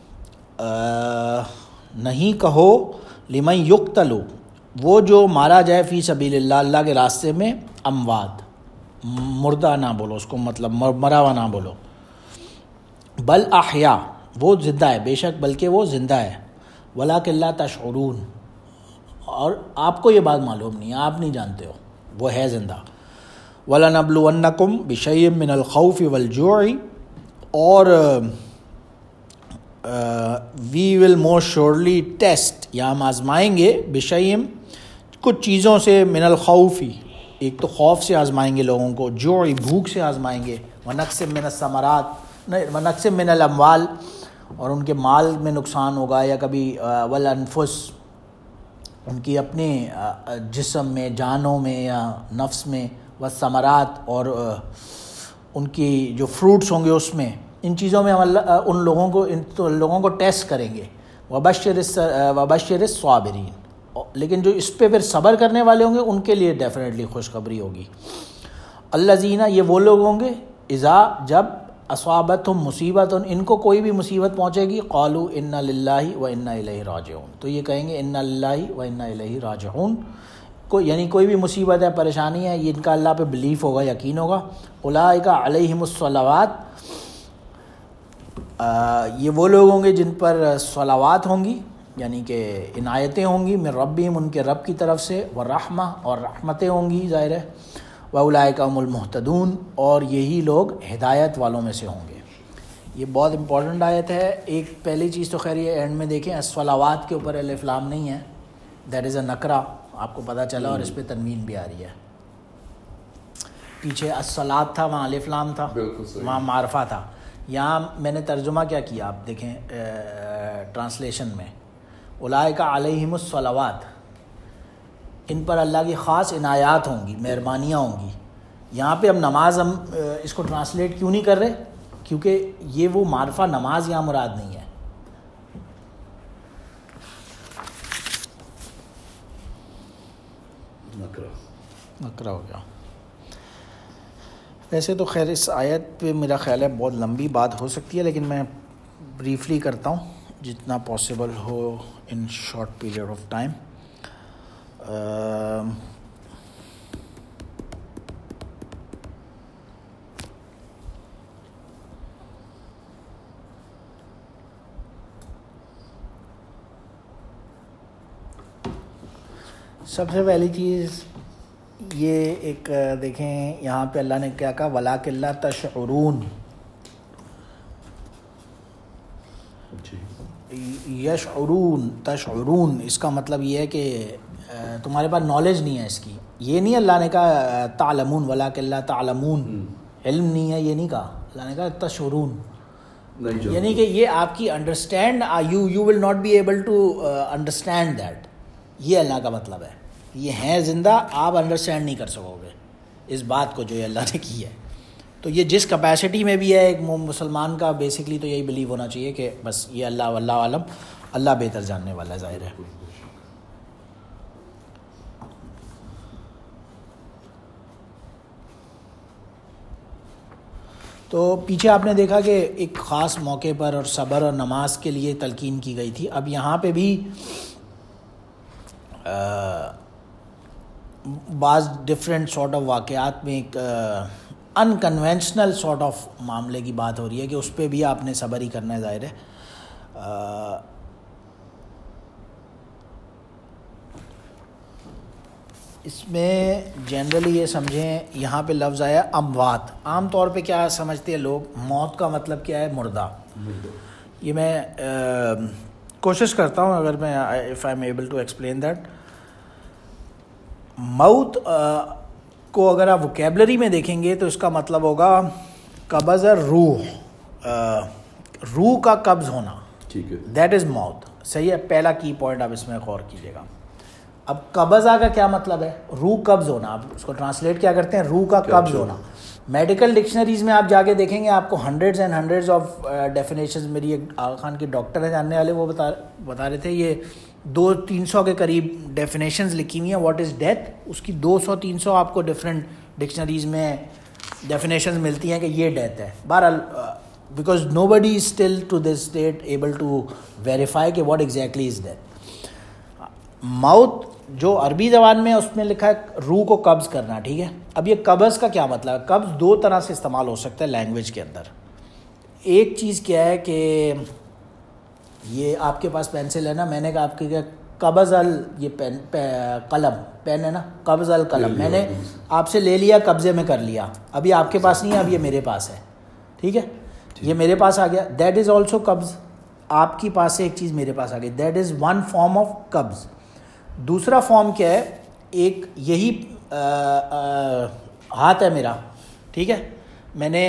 نہیں کہو لمن یقتلو وہ جو مارا جائے فی سبیل اللہ اللہ کے راستے میں, اموات مردہ نہ بولو اس کو, مطلب مرا ہوا نہ بولو. بل احیا وہ زندہ ہے, بے شک بلکہ وہ زندہ ہے. ولکن لا تشعرون اور آپ کو یہ بات معلوم نہیں ہے, آپ نہیں جانتے ہو وہ ہے زندہ. وَلَنَبْلُوَنَّكُمْ بِشَيْءٍ مِّنَ الْخَوْفِ وَالْجُوعِ اور we will most surely test یا ہم آزمائیں گے بشیء کچھ چیزوں سے, من الخوفی ایک تو خوف سے آزمائیں گے لوگوں کو, جوع بھوک سے آزمائیں گے, ونقص من الثمرات ونقص من الاموال اور ان کے مال میں نقصان ہوگا, یا کبھی والانفس ان کی اپنے جسم میں جانوں میں یا نفس میں, والثمرات اور ان کی جو فروٹس ہوں گے اس میں, ان چیزوں میں ہم ان لوگوں کو ٹیسٹ کریں گے. وبشر الصابرین لیکن جو اس پہ پھر صبر کرنے والے ہوں گے ان کے لیے ڈیفینیٹلی خوشخبری ہوگی. الذین یہ وہ لوگ ہوں گے اذا جب اصابتہم مصیبت ان کو کوئی بھی مصیبت پہنچے گی, قالوا انا للہ و انا الیہ راجعون تو یہ کہیں گے انا للہ و انا الیہ راجعون. یعنی کوئی بھی مصیبت ہے پریشانی ہے یہ ان کا اللہ پہ بلیف ہوگا, یقین ہوگا. اولئک علیہم الصلوات یہ وہ لوگ ہوں گے جن پر صلوات ہوں گی یعنی کہ عنایتیں ہوں گی, من ربہم ان کے رب کی طرف سے, والرحمہ اور رحمتیں ہوں گی ظاہر ہے, واولئک هم المہتدون اور یہی لوگ ہدایت والوں میں سے ہوں گے. یہ بہت امپورٹنٹ آیت ہے. ایک پہلی چیز تو خیر یہ اینڈ میں دیکھیں الصلوات کے اوپر الف لام نہیں ہے, دیٹ از اے نکرہ, آپ کو پتہ چلا, اور اس پہ تنوین بھی آ رہی ہے. پیچھے الصلاۃ تھا وہاں الف لام تھا, وہاں معرفہ تھا. یہاں میں نے ترجمہ کیا کیا آپ دیکھیں ٹرانسلیشن میں, اولئک علیہم الصلوات ان پر اللہ کی خاص عنایات ہوں گی, مہربانیاں ہوں گی. یہاں پہ اب نماز ہم اس کو ٹرانسلیٹ کیوں نہیں کر رہے, کیونکہ یہ وہ معرفہ نماز یہاں مراد نہیں ہے. نکرہ ہو گیا. ویسے تو خیر اس آیت پہ میرا خیال ہے بہت لمبی بات ہو سکتی ہے, لیکن میں بریفلی کرتا ہوں جتنا پاسبل ہو in short period of time. سب سے پہلی چیز یہ ایک دیکھیں یہاں پہ اللہ نے کیا کہا, وَلَٰكِن لَّا تَشْعُرُونَ. یشعرون تشعرون اس کا مطلب یہ ہے کہ تمہارے پاس نالج نہیں ہے اس کی. یہ نہیں اللہ نے کہا تعلمون, وَلَٰكِن لَّا تَعْلَمُونَ علم نہیں ہے, یہ نہیں کہا. اللہ نے کہا تشعرون, یعنی کہ یہ آپ کی understand you will not be able to understand that. یہ اللہ کا مطلب ہے, یہ ہیں زندہ, آپ انڈرسٹینڈ نہیں کر سکو گے. اس بات کو جو یہ اللہ نے کی ہے. تو یہ جس کیپیسٹی میں بھی ہے ایک مسلمان کا بیسکلی تو یہی بلیو ہونا چاہیے کہ بس یہ اللہ عالم، اللہ بہتر جاننے والا ہے. ظاہر ہے. تو پیچھے آپ نے دیکھا کہ ایک خاص موقع پر اور صبر اور نماز کے لیے تلقین کی گئی تھی. اب یہاں پہ بھی بعض ڈفرینٹ سارٹ آف واقعات میں ایک انکنوینشنل سارٹ آف معاملے کی بات ہو رہی ہے کہ اس پہ بھی آپ نے صبر ہی کرنا ہے. ظاہر ہے اس میں جنرلی یہ سمجھیں یہاں پہ لفظ آیا اموات. عام طور پہ کیا سمجھتے ہیں لوگ، موت کا مطلب کیا ہے؟ مردہ. یہ میں کوشش کرتا ہوں اگر میں if I am able to explain that. موت کو اگر آپ وکیبلری میں دیکھیں گے تو اس کا مطلب ہوگا قبض روح، روح کا قبض ہونا. ٹھیک ہے، دیٹ از موت. صحیح ہے، پہلا کی پوائنٹ آپ اس میں غور کیجیے گا. اب قبضہ کا کیا مطلب ہے؟ روح قبض ہونا. آپ اس کو ٹرانسلیٹ کیا کرتے ہیں؟ روح کا قبض ہونا. میڈیکل ڈکشنریز میں آپ جا کے دیکھیں گے آپ کو hundreds and hundreds of definitions. میری ایک آغا خان کے ڈاکٹر ہیں جاننے والے، وہ بتا رہے تھے یہ 200-300 کے قریب ڈیفینیشنز لکھی ہوئی ہیں واٹ از ڈیتھ. اس کی 200-300 آپ کو ڈفرینٹ ڈکشنریز میں ڈیفینیشنز ملتی ہیں کہ یہ ڈیتھ ہے. بہرحال because nobody is still to this date able to verify کہ واٹ ایگزیکٹلی از ڈیتھ. موت جو عربی زبان میں اس میں لکھا ہے روح کو قبض کرنا. ٹھیک ہے، اب یہ قبض کا کیا مطلب ہے؟ قبض دو طرح سے استعمال ہو سکتا ہے لینگویج کے اندر. ایک چیز کیا ہے کہ یہ آپ کے پاس پینسل ہے نا، میں نے کہا آپ کے قبض یہ قلم پین ہے نا، قبض القلم میں نے آپ سے لے لیا، قبضے میں کر لیا. ابھی آپ کے پاس نہیں ہے، اب یہ میرے پاس ہے. ٹھیک ہے، یہ میرے پاس آ گیا، دیٹ از آلسو قبض. آپ کے پاس سے ایک چیز میرے پاس آ گئی، that is one form of قبض. دوسرا فارم کیا ہے؟ ایک یہی ہاتھ ہے میرا، ٹھیک ہے، میں نے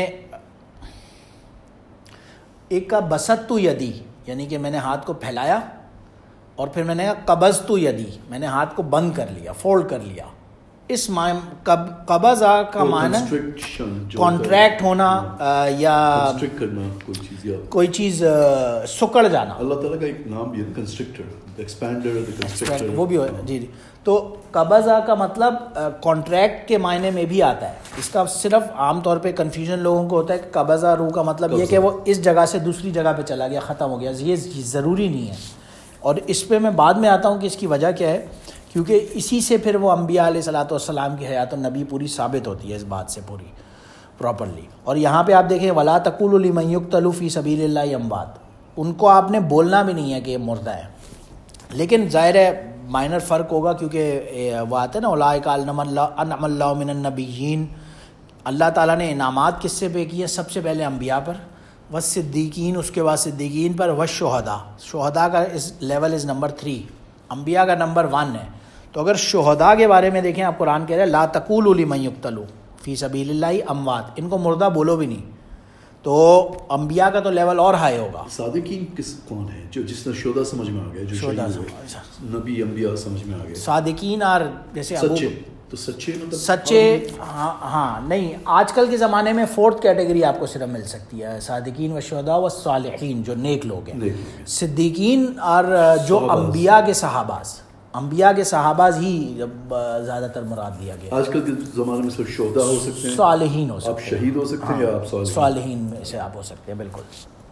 ایک کا بسط تو یدی، یعنی کہ میں نے ہاتھ کو پھیلایا اور پھر میں نے کہا قبض تو یدی، میں نے ہاتھ کو بند کر لیا، فولڈ کر لیا. اس قبض کا معنی کانٹریکٹ ہونا یا کوئی چیز سکڑ جانا. اللہ تعالیٰ کا ایک نام بھی ہے کنسٹرکٹر، ایکسپینڈر، وہ بھی ہو. جی جی. تو قبض کا مطلب کانٹریکٹ کے معنی میں بھی آتا ہے. اس کا صرف عام طور پہ کنفیوژن لوگوں کو ہوتا ہے کہ قبض روح کا مطلب یہ کہ وہ اس جگہ سے دوسری جگہ پہ چلا گیا، ختم ہو گیا. یہ ضروری نہیں ہے، اور اس پہ میں بعد میں آتا ہوں کہ اس کی وجہ کیا ہے. کیونکہ اسی سے پھر وہ انبیاء علیہ الصلوۃ والسلام کی حیات النبی پوری ثابت ہوتی ہے اس بات سے پوری پراپرلی. اور یہاں پہ آپ دیکھیں ولا تقولوا لمن یقتل فی سبیل اللہ اموات، ان کو آپ نے بولنا بھی نہیں ہے کہ یہ مردہ ہے. لیکن ظاہر ہے مائنر فرق ہوگا، کیونکہ وہ آتے ہیں نا اولئک انعم اللہ من النبیین، اللہ تعالیٰ نے انعامات کس سے پہ کیے؟ سب سے پہلے انبیاء پر، والصدیقین اس کے بعد صدیقین پر، والشہداء، شہداء کا لیول از نمبر 3، انبیاء کا نمبر 1 ہے. تو اگر شہداء کے بارے میں دیکھیں آپ قرآن کہہ رہے ہیں لا تقولوا لمن یقتل فی سبیل اللہ اموات، ان کو مردہ بولو بھی نہیں. تو انبیاء کا تو لیول اور ہائی ہوگا. صادقین کون ہے؟ جو جس نے شہداء سمجھ میں آ گیا، جو شہید ہوئے، نبی انبیاء سمجھ میں آ گئے. صادقین اور جیسے سچے، تو سچے مطلب سچے. ہاں نہیں، آج کل کے زمانے میں 4th کیٹیگری آپ کو صرف مل سکتی ہے، صادقین و شہداء و صالحین، جو نیک لوگ ہیں. صدیقین اور جو انبیاء کے صحابہ ہی زیادہ تر مراد دیا گیا. آج کل کے زمانے میں صرف شہداء ہو سکتے ہیں، صالحین ہو سکتے ہیں، آپ شہید ہو سکتے ہیں، یا آپ صالحین میں سے آپ ہو سکتے ہیں. بالکل.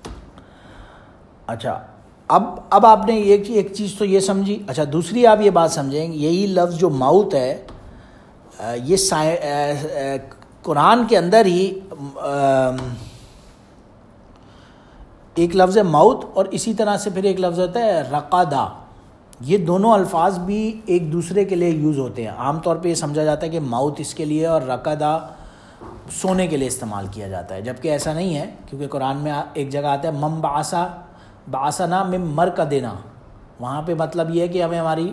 اچھا، اب آپ نے ایک چیز تو یہ سمجھی. اچھا، دوسری آپ یہ بات سمجھیں، یہی لفظ جو موت ہے یہ قرآن کے اندر ہی ایک لفظ ہے موت، اور اسی طرح سے پھر ایک لفظ ہوتا ہے رقادہ. یہ دونوں الفاظ بھی ایک دوسرے کے لیے یوز ہوتے ہیں. عام طور پہ یہ سمجھا جاتا ہے کہ موت اس کے لیے اور رقادہ سونے کے لیے استعمال کیا جاتا ہے، جبکہ ایسا نہیں ہے. کیونکہ قرآن میں ایک جگہ آتا ہے من بعثنا من مرقدنا، وہاں پہ مطلب یہ ہے کہ ہمیں ہماری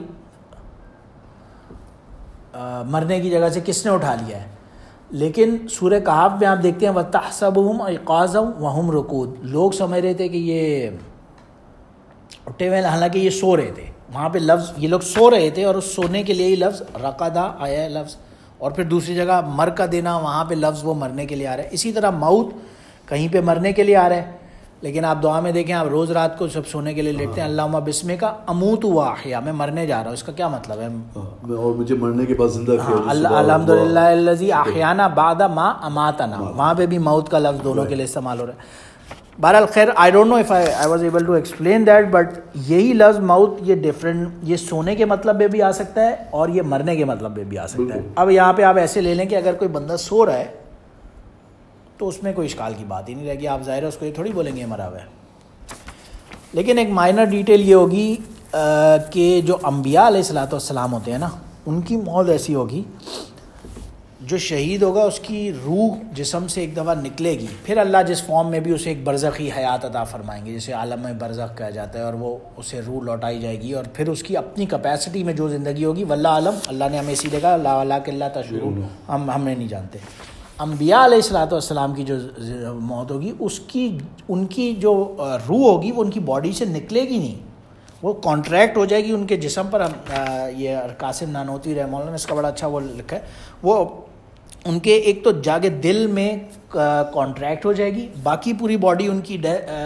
مرنے کی جگہ سے کس نے اٹھا لیا ہے. لیکن سورہ کہف میں آپ دیکھتے ہیں وَتَحْسَبُهُمْ أَيْقَاظًا وَهُمْ رُقُودٌ، لوگ سمجھ رہے تھے کہ یہ اٹھے ہوئے، حالانکہ یہ سو رہے تھے. وہاں پہ لفظ یہ لوگ سو رہے تھے، اور اس سونے کے لیے ہی لفظ رقدہ آیا ہے لفظ. اور پھر دوسری جگہ مر کا دینا وہاں پہ لفظ وہ مرنے کے لیے آ رہا ہے. اسی طرح موت کہیں پہ مرنے کے لیے آ رہا ہے, لیکن آپ دعا میں دیکھیں, آپ روز رات کو سب سونے کے لیے لیٹتے ہیں اللہم بسم کا اموت و احیا, میں مرنے جا رہا ہوں, اس کا کیا مطلب ہے؟ اور مجھے مرنے کے بعد زندہ کیا. الحمدللہ الذی احیانا بعد ما اماتنا, وہاں پہ بھی موت کا لفظ دونوں کے لیے استعمال ہو رہا ہے. بہرحال خیر, I don't know if I was able to explain that, but یہی لفظ موت یہ ڈفرینٹ, یہ سونے کے مطلب میں بھی آ سکتا ہے اور یہ مرنے کے مطلب میں بھی آ سکتا ہے. اب یہاں پہ آپ ایسے لے لیں کہ اگر کوئی بندہ سو رہا ہے تو اس میں کوئی اشکال کی بات ہی نہیں رہے گی, آپ ظاہر ہے اس کو یہ تھوڑی بولیں گے مرا ہوا ہے. لیکن ایک مائنر ڈیٹیل یہ ہوگی کہ جو انبیاء علیہ الصلوۃ والسلام ہوتے ہیں نا, ان کی موت ایسی ہوگی, جو شہید ہوگا اس کی روح جسم سے ایک دفعہ نکلے گی, پھر اللہ جس فارم میں بھی اسے ایک برزخی حیات عطا فرمائیں گے, جسے عالم برزخ کہا جاتا ہے, اور وہ اسے روح لوٹائی جائے گی, اور پھر اس کی اپنی کیپیسٹی میں جو زندگی ہوگی واللہ عالم, اللہ نے ہمیں اسی لیے کہا لا ولکن لا تشعرون, ہم نے نہیں جانتے. انبیاء علیہ الصلوۃ والسلام کی جو موت ہوگی, اس کی ان کی جو روح ہوگی وہ ان کی باڈی سے نکلے گی نہیں, وہ کانٹریکٹ ہو جائے گی ان کے جسم پر. یہ قاسم نانوتوی رحمہ اللہ نے اس کا بڑا اچھا وہ لکھا ہے, وہ ان کے ایک تو جا کے دل میں کانٹریکٹ ہو جائے گی, باقی پوری باڈی ان کی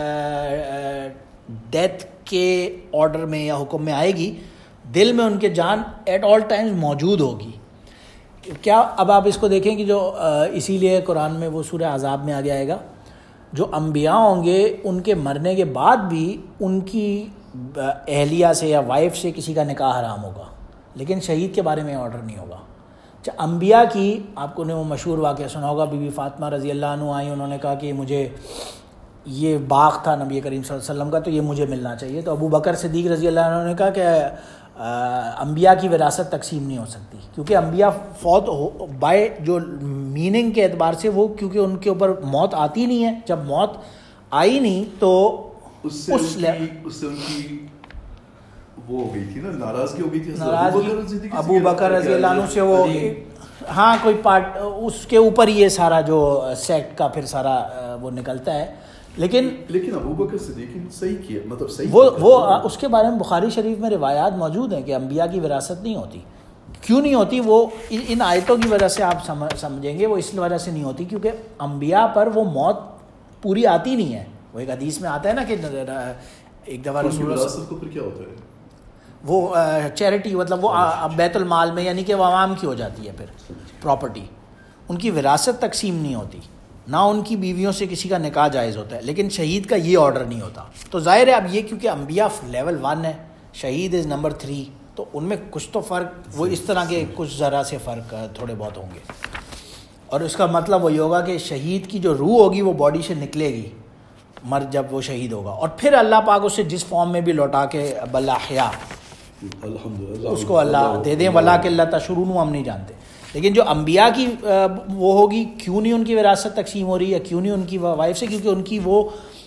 ڈیتھ کے آرڈر میں یا حکم میں آئے گی, دل میں ان کے جان ایٹ آل ٹائمز موجود ہوگی. کیا اب آپ اس کو دیکھیں کہ جو اسی لیے قرآن میں وہ سورہ عذاب میں آگے آئے گا, جو انبیاء ہوں گے ان کے مرنے کے بعد بھی ان کی اہلیہ سے یا وائف سے کسی کا نکاح حرام ہوگا, لیکن شہید کے بارے میں آرڈر نہیں ہوگا. انبیاء کی آپ کو نے وہ مشہور واقعہ سنا ہوگا, بی بی فاطمہ رضی اللہ عنہ آئی, انہوں نے کہا کہ مجھے یہ باغ تھا نبی کریم صلی اللہ علیہ وسلم کا, تو یہ مجھے ملنا چاہیے. تو ابو بکر صدیق رضی اللہ عنہ نے کہا کہ انبیاء کی وراثت تقسیم نہیں ہو سکتی, کیونکہ انبیاء فوت بائے جو میننگ کے اعتبار سے وہ, کیونکہ ان کے اوپر موت آتی نہیں ہے, جب موت آئی نہیں تو اس سے ان کی وہ ہو گئی تھی نا, ناراضگی ہو گئی تھی ابو بکر رضی اللہ عنہ سے, وہ ہاں کوئی پارٹ اس کے اوپر یہ سارا جو سیکٹ کا پھر سارا وہ نکلتا ہے. لیکن ابو بکر صدیق نے صحیح کیا, مطلب صحیح وہ اس کے بارے میں بخاری شریف میں روایات موجود ہیں کہ انبیاء کی وراثت نہیں ہوتی. کیوں نہیں ہوتی؟ وہ ان آیتوں کی وجہ سے آپ سمجھیں گے, وہ اس وجہ سے نہیں ہوتی کیونکہ انبیاء پر وہ موت پوری آتی نہیں ہے. وہ ایک حدیث میں آتا ہے نا کہ ایک دفعہ رسول اللہ کو پھر کیا ہوتا ہے, وہ چیریٹی, مطلب وہ بیت المال میں, یعنی کہ وہ عوام کی ہو جاتی ہے پھر پراپرٹی, ان کی وراثت تقسیم نہیں ہوتی, نہ ان کی بیویوں سے کسی کا نکاح جائز ہوتا ہے. لیکن شہید کا یہ آرڈر نہیں ہوتا. تو ظاہر ہے اب یہ کیونکہ انبیاء لیول 1 ہے, شہید از نمبر 3, تو ان میں کچھ تو فرق وہ اس طرح کے کچھ ذرا سے فرق تھوڑے بہت ہوں گے. اور اس کا مطلب وہی ہوگا کہ شہید کی جو روح ہوگی وہ باڈی سے نکلے گی جب وہ شہید ہوگا, اور پھر اللہ پاک اسے جس فارم میں بھی لوٹا کے بل احیا اس کو اللہ دے دیں, ولکن لا تشعرون, ہم نہیں جانتے. لیکن جو انبیاء کی وہ ہوگی, کیوں نہیں ان کی وراثت تقسیم ہو رہی ہے, کیوں نہیں ان کی وائف سے, کیونکہ ان کی وہ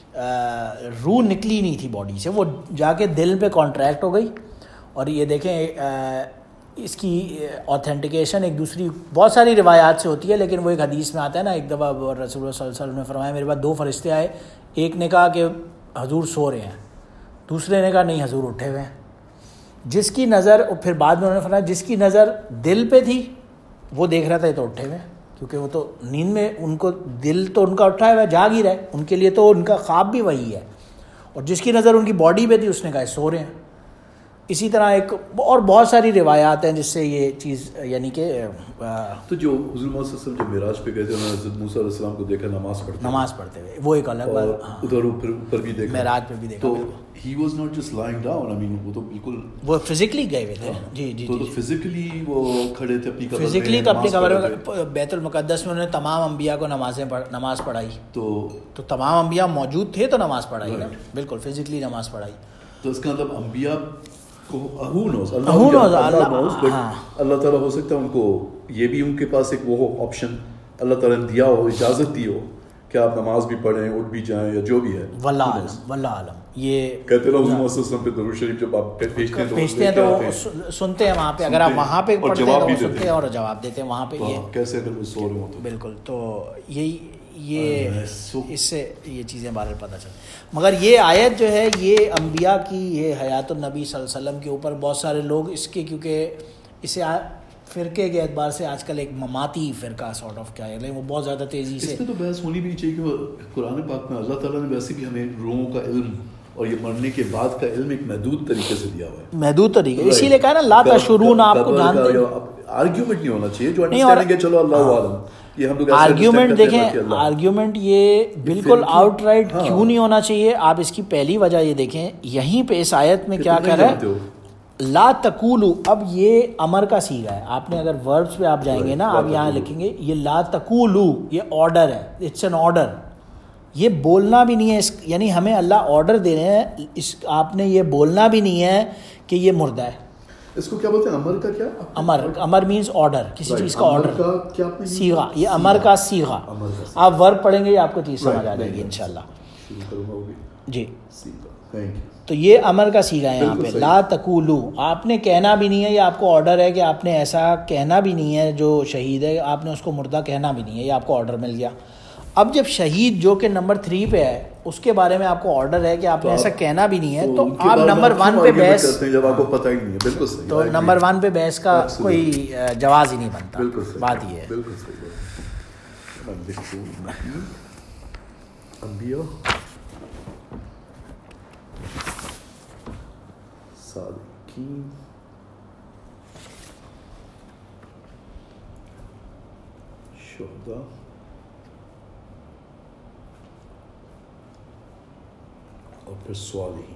روح نکلی نہیں تھی باڈی سے, وہ جا کے دل پہ کانٹریکٹ ہو گئی. اور یہ دیکھیں اس کی اوتھینٹیکیشن ایک دوسری بہت ساری روایات سے ہوتی ہے, لیکن وہ ایک حدیث میں آتا ہے نا, ایک دفعہ رسول اللہ صلی اللہ علیہ وسلم نے فرمایا میرے پاس 2 فرشتے آئے, ایک نے کہا کہ حضور سو رہے ہیں, دوسرے نے کہا نہیں حضور اٹھے ہوئے ہیں. جس کی نظر, پھر بعد میں انہوں نے فرمایا جس کی نظر دل پہ تھی وہ دیکھ رہا تھا یہ تو اٹھے ہوئے ہیں, کیونکہ وہ تو نیند میں, ان کو دل تو ان کا اٹھا ہوا ہے, جاگ ہی رہے, ان کے لیے تو ان کا خواب بھی وہی ہے. اور جس کی نظر ان کی باڈی پہ تھی اس نے کہا سو رہے ہیں. اسی طرح ایک اور بہت ساری روایات ہیں جس سے یہ چیز, یعنی کہ تو جو حضور محمد صلی اللہ علیہ وسلم جب معراج پہ گئے تھے, انہوں نے حضرت موسیٰ علیہ السلام کو دیکھا نماز پڑھتے ہوئے, وہ ایک الگ بات, ادھر اوپر بھی دیکھا, معراج پہ بھی دیکھا. تو he was not just lying down, I mean وہ تو بالکل وہ فزیکلی گئے ہوئے تھے. جی جی, تو فزیکلی وہ کھڑے تھے اپنی قبر میں, فزیکلی اپنی قبر میں, بیت المقدس میں انہوں نے تمام انبیاء کو نماز پڑھائی. تو تمام انبیاء موجود تھے تو نماز پڑھائی نا, بالکل فزیکلی نماز پڑھائی. تو اس کا مطلب انبیاء کو اللہ تعالیٰ ہو سکتا ہے ان کو یہ بھی ان کے پاس ایک وہ آپشن اللہ تعالیٰ نے دیا ہو, اجازت دی ہو کہ آپ نماز بھی پڑھیں, اٹھ بھی جائیں, یا جو بھی ہے. واللہ عالم. یہ کہتے ہیں حضور محمد صلی اللہ علیہ وسلم پہ درود شریف جب آپ بھیجتے ہیں تو سنتے ہیں وہاں پہ, اگر آپ وہاں پہ پڑھتے ہیں تو سنتے ہیں اور جواب دیتے ہیں وہاں پہ. یہ کیسے اگر وہ سو رہے ہوں تو بالکل, تو یہ اس سے یہ چیزیں بارے پتہ چلتی. مگر یہ آیت جو ہے یہ انبیاء کی, یہ حیات النبی صلی اللہ علیہ وسلم کے اوپر بہت سارے لوگ اس کے, کیونکہ اسے فرقے کے اعتبار سے آج کل ایک مماتی فرقہ سارٹ آف کیا ہے، وہ بہت زیادہ تیزی سے. اس میں تو بحث ہونی بھی چاہیے کہ قرآن پاک میں اللہ تعالیٰ نے ویسے بھی ہمیں روحوں کا علم اور یہ مرنے کے بعد کا علم ایک محدود طریقے سے دیا ہوا ہے، محدود طریقے، اسی لیے کہا نا لا تشعرون، آپ کو جانتے ہیں. آرگیومنٹ نہیں ہونا چاہیے جو انڈرسٹینڈنگ ہے، چلو اللہ عالم. آرگیومنٹ دیکھیں، آرگیومنٹ یہ بالکل آؤٹ رائٹ کیوں نہیں ہونا چاہیے. آپ اس کی پہلی وجہ یہ دیکھیں، یہیں پہ اس آیت میں کیا کہہ رہا ہے، لا تقولو. اب یہ امر کا صیغہ ہے، آپ نے اگر ورڈز پہ آپ جائیں گے نا، آپ یہاں لکھیں گے یہ لا تقولو، یہ آرڈر ہے، اٹس این آرڈر. یہ بولنا بھی نہیں ہے، یعنی ہمیں اللہ آرڈر دے رہے ہیں، آپ نے یہ بولنا بھی نہیں ہے کہ یہ مردہ ہے. اس کو کیا بولتے ہیں، امر کا کیا؟ امر مینز آرڈر، کسی چیز کا آرڈر، صیغہ. یہ امر کا صیغہ. آپ ورب پڑھیں گے آپ کو چیز سمجھ آ جائے گی انشاءاللہ. جی تو یہ امر کا صیغہ ہے یہاں پہ، لا تقولو. آپ نے کہنا بھی نہیں ہے، یہ آپ کو آرڈر ہے کہ آپ نے ایسا کہنا بھی نہیں ہے. جو شہید ہے آپ نے اس کو مردہ کہنا بھی نہیں ہے، یہ آپ کو آرڈر مل گیا. اب جب شہید جو کہ نمبر 3 پہ ہے، اس کے بارے میں آپ کو آرڈر ہے کہ آپ نے ایسا کہنا بھی نہیں ہے، تو آپ نمبر 1 پہ بحث، جب آپ کو پتہ ہی نہیں ہے. بالکل صحیح. تو نمبر 1 پہ بحث کا کوئی جواز ہی نہیں بنتا. بات یہ ہے. بالکل صحیح. انبیاء صادقین شہداء اور پھر صالحین.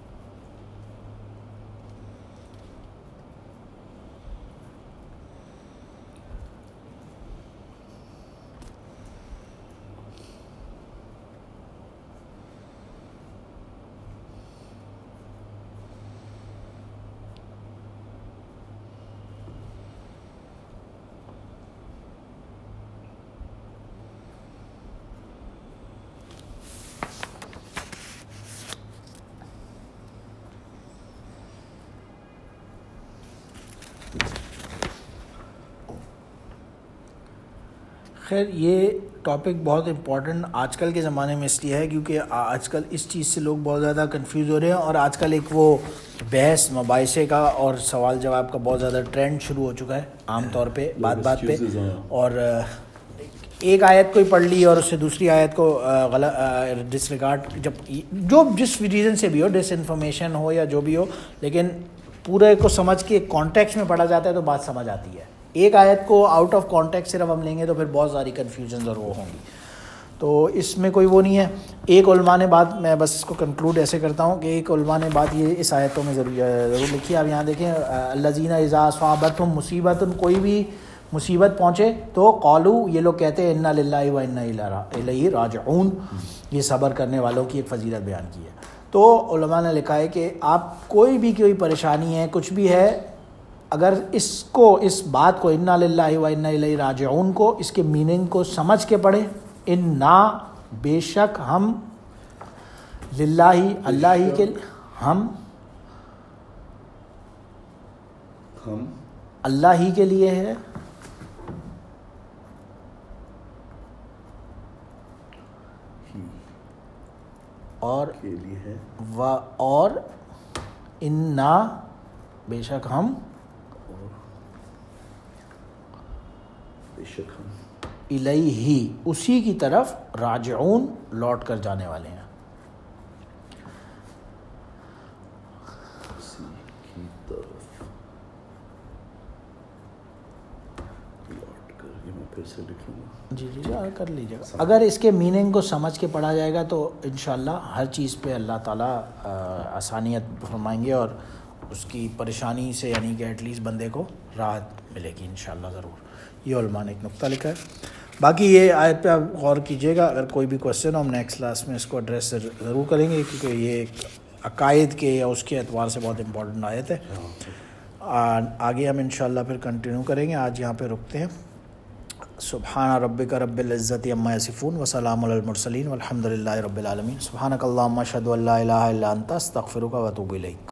خیر یہ ٹاپک بہت امپورٹنٹ آج کل کے زمانے میں اس لیے ہے کیونکہ آج کل اس چیز سے لوگ بہت زیادہ کنفیوز ہو رہے ہیں، اور آج کل ایک وہ بحث مباحثے کا اور سوال جواب کا بہت زیادہ ٹرینڈ شروع ہو چکا ہے عام طور پہ بات پہ. اور ایک آیت کو ہی پڑھ لی اور اس سے دوسری آیت کو ڈس ریگارڈ، جو جس ریزن سے بھی ہو، ڈس انفارمیشن ہو یا جو بھی ہو، لیکن پورے کو سمجھ کے کانٹیکسٹ میں پڑھا جاتا ہے تو بات سمجھ آتی ہے. ایک آیت کو آؤٹ آف کانٹیکسٹ صرف ہم لیں گے تو پھر بہت ساری کنفیوژنز اور وہ ہوں گی. تو اس میں کوئی وہ نہیں ہے. ایک علماء نے بات، میں بس اس کو کنکلوڈ ایسے کرتا ہوں کہ ایک علماء نے بات یہ اس آیتوں میں ضرور لکھی ہے. آپ یہاں دیکھیں، الذین اذا اصابتہم مصیبت، کوئی بھی مصیبت پہنچے تو قالو، یہ لوگ کہتے ہیں انا للہ و انا الیہ راجعون. یہ صبر کرنے والوں کی ایک فضیلت بیان کی ہے. تو علماء نے لکھا ہے کہ آپ کوئی بھی کوئی پریشانی ہے، کچھ بھی ہے، اگر اس بات کو انا للہ و انا الیہ راجعون کو، اس کے میننگ کو سمجھ کے پڑھیں. انا، بے شک ہم، للہ ہی، اللہ ہی کے، ہم اللہ ہی کے لیے ہے، اور انا، بے شک ہم، الیہ، اسی کی طرف، راجعون، لوٹ کر جانے والے ہیں. اسی کی طرف لوٹ کر، یہ میں پھر سے لکھ لوں گا. جی کر لیجیے گا. اگر اس کے میننگ کو سمجھ کے پڑھا جائے گا تو انشاءاللہ ہر چیز پہ اللہ تعالیٰ آسانیت فرمائیں گے، اور اس کی پریشانی سے یعنی کہ ایٹ لیسٹ بندے کو راحت ملے گی انشاءاللہ ضرور. یہ علماء نے ایک نقطہ لکھا ہے. باقی یہ آیت پہ آپ غور کیجیے گا. اگر کوئی بھی کوشچن ہو، ہم نیکسٹ کلاس میں اس کو ایڈریس ضرور کریں گے، کیونکہ یہ ایک عقائد کے یا اس کے اعتبار سے بہت امپورٹنٹ آیت ہے. آگے ہم انشاءاللہ پھر کنٹینیو کریں گے. آج یہاں پہ رکتے ہیں. سبحان ربک رب العزت عما یصفون وسلام علی المرسلین والحمد للہ رب العالمین. سبحانک اللہم اشہد ان لا الہ الا انت استغفرک و اتوب الیک.